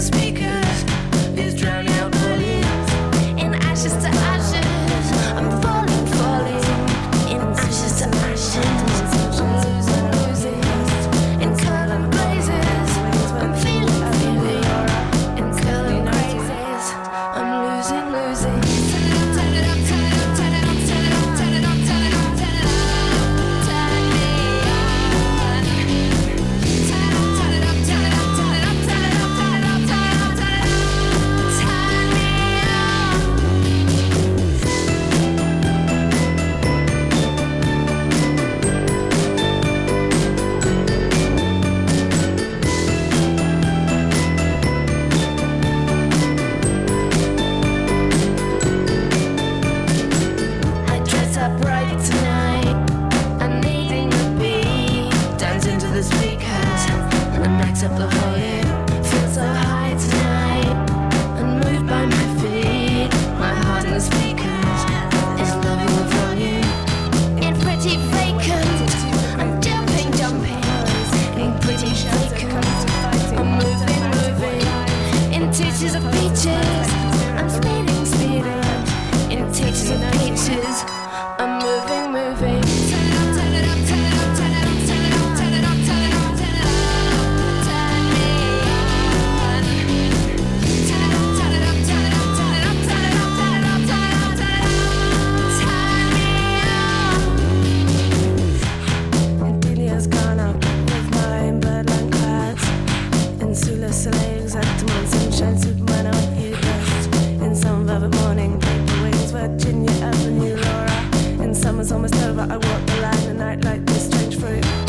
speakers is drowning out volumes. In ashes to ashes, I'm falling, falling. In ashes to ashes, I'm losing, losing. In colour blazes, I'm feeling, feeling. In colour crazes, I'm losing, losing. Turn it up, turn it up, turn it up, turn it up, turn it up, turn it up, turn it up. Turn me on. Turn it up, turn it up, turn it up, turn it up, turn it up, turn it up, turn it up, turn it up. Turn me I dress up right tonight. I'm needing a beat. Dance into the speakers and max up the volume. Feel so high tonight. Unmoved by my feet. My heart in the speakers is loving the volume. It's pretty vacant. I'm jumping, jumping. In pretty vacant. I'm moving, moving. In teachers of peaches. I'm speeding, speeding. In teachers of peaches. I'm moving, moving. Turn it up, turn it up, turn it up, turn it up, turn it up, turn it up, turn it up, turn it up. Turn me on. Turn it up, turn it up, turn it up, turn it up, turn it up, turn it up, turn it up, turn it up. Turn me on. Delia's gone up with my birdland clads. In Sula Soleil, exactement, sunshine, Superman on you best. In some velvet morning, paper wings, Virginia Avenue, Laura. In summer's almost over, I walk the line, a night like this, strange fruit.